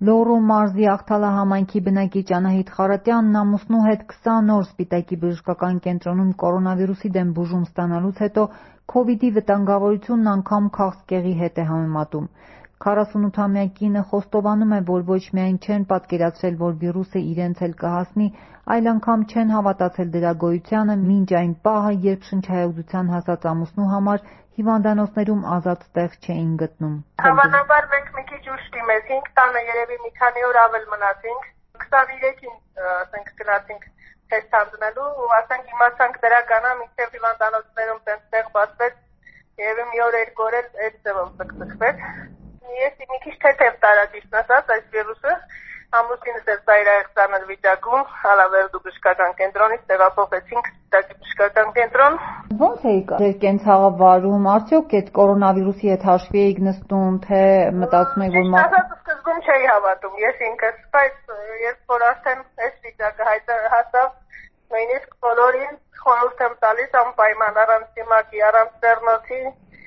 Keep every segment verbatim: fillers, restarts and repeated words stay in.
Լոռու մարզի Աղթալա համայնքի բնակիչ Անահիտ Խարատյանն ամուսնու հետ քսան օր Սպիտակի բժշկական կենտրոնում կորոնավիրուսի դեմ բուժում ստանալուց հետո քովիդի վտանգավորությունն անգամ քաղցկեղի հետ է համեմատում։ քառասունութամյա կինը խոստովանում է, որ ոչ միայն չեն պատկերացրել, որ վիրուսը իրենց էլ կհասնի, այլ անգամ չեն հավատացել դրա գոյությանը մինչ այն պահը, երբ շնչահեղձության հասած ամուսնու համար հիվանդանոցներում ազատ տեղ չէին գտնում։ Հավանաբար մենք մի քիչ ուշ դիմեցինք, տանը երևի մի քանի օր ավել մնացինք, քսանուերեքին ասենք գնացինք թեստ հանձնելու ու ասենք իմացանք դրականա մինչև հիվանդանոցներում տեղ բացվեց, երևի մի օր երկու օր էլ այդ ձևով ցկցկվեց։ Ես մի քիչ թեթև տարածիչն ասած այս վիրուսը, ամուսինս էլ ծայրահեղ ծանր վիճակում, Ալավերդու բժշկական կենտրոնից տեղափոխեցինք Սպիտակի բժշկական կենտրոն։ Ո՞նց էիք ձեր կենցաղը վարում, արդյոք այդ կորոնավիրուսի հետ հաշվի էիք նստում, թե մտածում եք, որ ասած սկզբում չէի հավատում ես ինքս, բայց երբ որ արդեն այս վիճակը հասավ, նույնիսկ բոլորին խորհուրդ եմ տալիս անպայման առանց դիմակի, առանց ձեռնոցի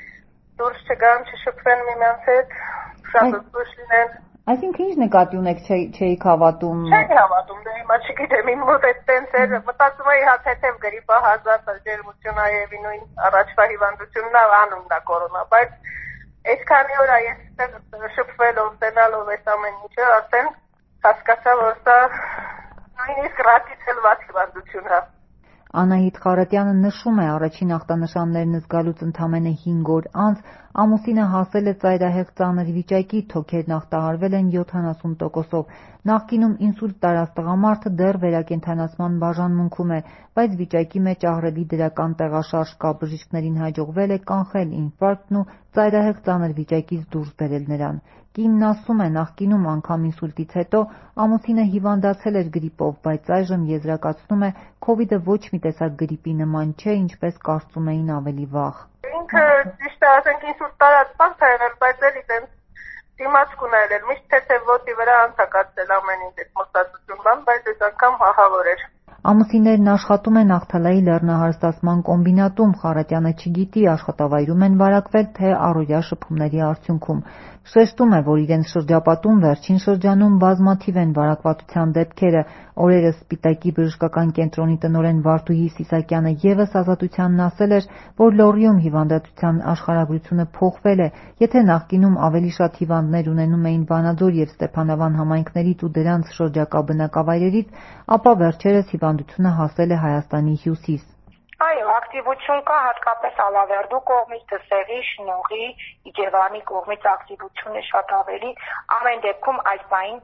դուրս չգան, չշփվեն միմյանց հետ, շատ զգուշ լինեն։ Այսինքն ինչ նկատի ունեք չէիք հավատում։ Չէի հավատում, դե հիմա չգիտեմ, իմ մոտ այդ տենց էր, մտածում էի հա թեթև գրիպա հազար ջերմություն այևի նույն առաջվա հիվանդությունն ա անունն ա կորոնա, բայց այսքանի օր ես շփվելով, տենալով այս ամեն ինչը արդեն հասկացա, որ սա նույնիսկ ռակից էլ վատ հիվանդություն է։ Անահիտ Խարատյանը նշում է, առաջին ախտանշաններն զգալուց ընդամենը հինգ օր անց ամուսինը հասել է ծայրահեղ ծանր վիճակի, թոքերն ախտահարվել են յոթանասուն տոկոսով։ Նախկինում ինսուլտ տարած տղամարդը դեռ վերակենդանացման բաժանմունքում է, բայց վիճակի մեջ ահռելի դրական տեղաշարժ կա, բժիշկներին հաջողվել է կանխել ինֆարկտն ու ծայրահեղ ծանր վիճակից դուրս բերել նրան։ Կինն ասում է, նախկինում անգամ ինսուլտից հետո ամուսինը հիվանդացել էր գրիպով, բայց այժմ եզրակացնում է, քովիդը ոչ մի տեսակ գրիպի նման չէ, ինչպես կարծում էին ավելի վաղ։ Ինքը ճիշտ է ասենք ինսուլտ տարած բան է եղել, բայց էլի տենց դիմաց կունել էր, միշտ թեթև ոտի վրա անցակացել ամեն ինչ այդ մոստացություն բան, բայց այս անգամ ահավոր էր։ Ամուսիններն աշխատում են Աղթալայի լեռնահարստացման կոմբինատում, Խարատյանը չգիտի աշխատավայրում են վարակվել, թե առօրյա շփումների արդյունքում։ Շեշտում է, որ իրենց շրջապատում վերջին շրջանում բազմաթիվ են վարակվածության դեպքերը։ Օրերս Սպիտակի բժշկական կենտրոնի տնօրեն Վարդուհի Սիսակյանը ևս Ազատությանն ասել էր, որ Լոռիում հիվանդատության աշխարհագրությունը փոխվել է, եթե նախկինում ավելի շատ հիվանդներ ունենում էին Վանաձոր և Ստեփանավան համայնքներից ու դրանց շրջակա բնակավայրերից, ապա վերջերս հիվանդությունը հասել է Հայաստանի հյուսիս։ Այո, ակտիվություն կա հատկապես Ալավերդու կողմից, Դսեղի, Շնողի, Իջևանի կողմից ակտիվությունը շատ ավելի։ Ամեն դեպքում այս բային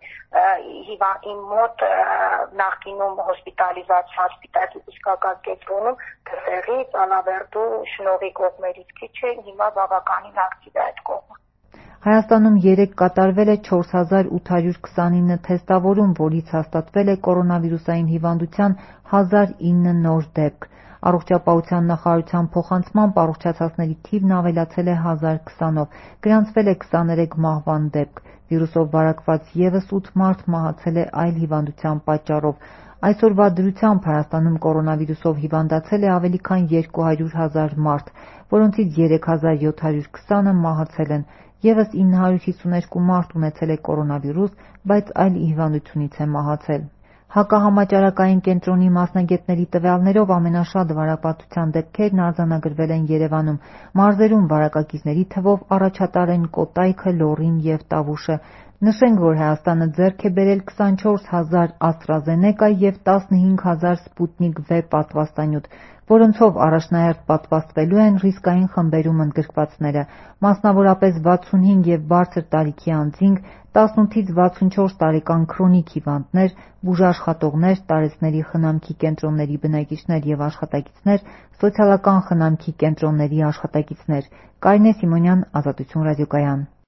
իմ մոտ նախկինում հոսպիտալիզացված Սպիտակի բժշկական կենտրոնում Դսեղի, Ալավերդու, Շնողի կողմերից քիչ են, հիմա բավականին ակտիվ է այդ կողմը։ Հայաստանում երեկ կատարվել է չորս հազար ութ հարյուր քսանինը թեստավորում, որից հաստատվել է կորոնավիրուսային հիվանդության հազար ինը նոր դեպք։ Առողջապահության նախարարության փոխանցմամբ առողջացածների թիվն ավելացել է հազար քսանով, գրանցվել է քսաներեք մահվան դեպք։ Վիրուսով վարակված ևս ութ մարդ մահացել է այլ հիվանդության պատճառով։ Այսօրվա դրությամբ Հայաստանում կորոնավիրուսով հիվանդացել է ավելի քան երկու հարյուր հազար մարդ, որոնցից երեք հազար յոթ հարյուր քսանը մահացել են։ Եվս ինը հարյուր հիսուներկու մարդ ունեցել է կորոնավիրուս, բայց այլ հիվանդությունից է մահացել։ Հակահամաճարակային կենտրոնի մասնագետների տվյալներով ամենաշատ վարակվածության դեպքերն արձանագրվել են Երևանում։ Մարզերում վարակակիցների թվով առաջատար են Կոտայքը, Լոռին և Տավուշը։ Նշենք, որ Հայաստանը ձեռք է բերել քսանչորս հազար AstraZeneca և տասնհինգ հազար Sputnik V պատվաստանյութ, որոնցով առաջնահերթ պատվաստվելու են ռիսկային խմբերում ընդգրկվածները, մասնավորապես վաթսունհինգ և բարձր տարիքի անձինք, տասնութից վաթսունչորս տարեկան քրոնիկ հիվանդներ, բուժաշխատողներ, տարեցների խնամքի կենտրոնների բնակիչներ և աշխատակիցներ, սոցիալական խնամքի կենտրոնների աշխատակիցներ։ Կարինե Սիմոնյան, Ազատություն ռադիոկայան։